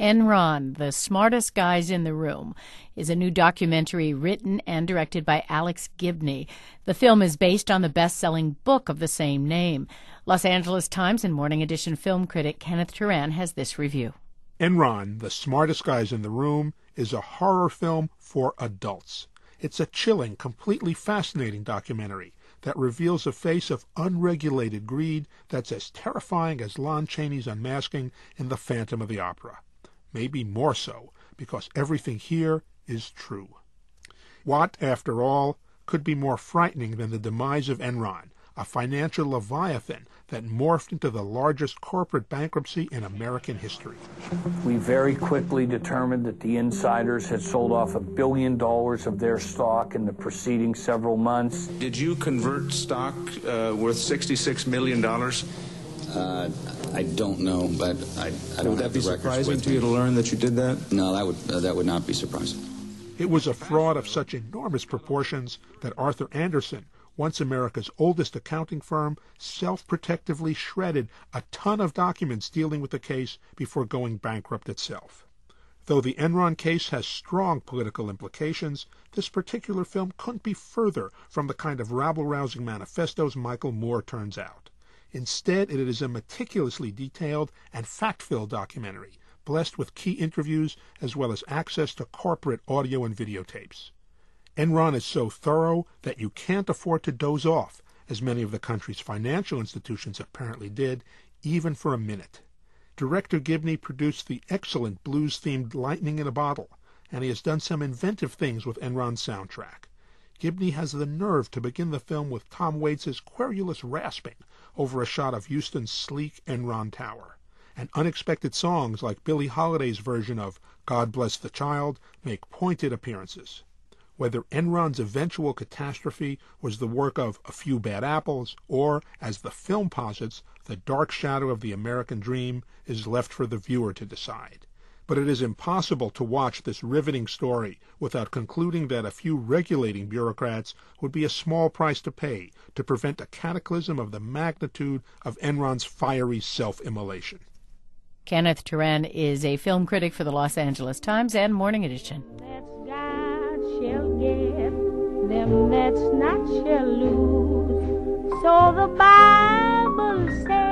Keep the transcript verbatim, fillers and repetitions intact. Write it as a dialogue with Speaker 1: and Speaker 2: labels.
Speaker 1: Enron, The Smartest Guys in the Room, is a new documentary written and directed by Alex Gibney. The film is based on the best-selling book of the same name. Los Angeles Times and Morning Edition film critic Kenneth Turan has this review.
Speaker 2: Enron, The Smartest Guys in the Room, is a horror film for adults. It's a chilling, completely fascinating documentary that reveals a face of unregulated greed that's as terrifying as Lon Chaney's unmasking in The Phantom of the Opera. Maybe more so, because everything here is true. What, after all, could be more frightening than the demise of Enron, a financial leviathan that morphed into the largest corporate bankruptcy in American history?
Speaker 3: We very quickly determined that the insiders had sold off a billion dollars of their stock in the preceding several months.
Speaker 4: Did you convert stock uh, worth sixty-six million dollars?
Speaker 5: Uh, I don't know, but I, I don't
Speaker 4: Would that
Speaker 5: have
Speaker 4: be
Speaker 5: the records
Speaker 4: surprising
Speaker 5: with
Speaker 4: to
Speaker 5: me.
Speaker 4: you to learn that you did that?
Speaker 5: No, that would uh, that would not be surprising.
Speaker 2: It was a fraud of such enormous proportions that Arthur Andersen, once America's oldest accounting firm, self-protectively shredded a ton of documents dealing with the case before going bankrupt itself. Though the Enron case has strong political implications, this particular film couldn't be further from the kind of rabble-rousing manifestos Michael Moore turns out. Instead, it is a meticulously detailed and fact-filled documentary, blessed with key interviews as well as access to corporate audio and videotapes. Enron is so thorough that you can't afford to doze off, as many of the country's financial institutions apparently did, even for a minute. Director Gibney produced the excellent blues-themed Lightning in a Bottle, and he has done some inventive things with Enron's soundtrack. Gibney has the nerve to begin the film with Tom Waits' querulous rasping over a shot of Houston's sleek Enron Tower, and unexpected songs like Billie Holiday's version of God Bless the Child make pointed appearances. Whether Enron's eventual catastrophe was the work of a few bad apples, or, as the film posits, the dark shadow of the American dream, is left for the viewer to decide. But it is impossible to watch this riveting story without concluding that a few regulating bureaucrats would be a small price to pay to prevent a cataclysm of the magnitude of Enron's fiery self-immolation.
Speaker 1: Kenneth Turan is a film critic for the Los Angeles Times and Morning Edition.
Speaker 6: Shall get them that's not shall lose. So the Bible says.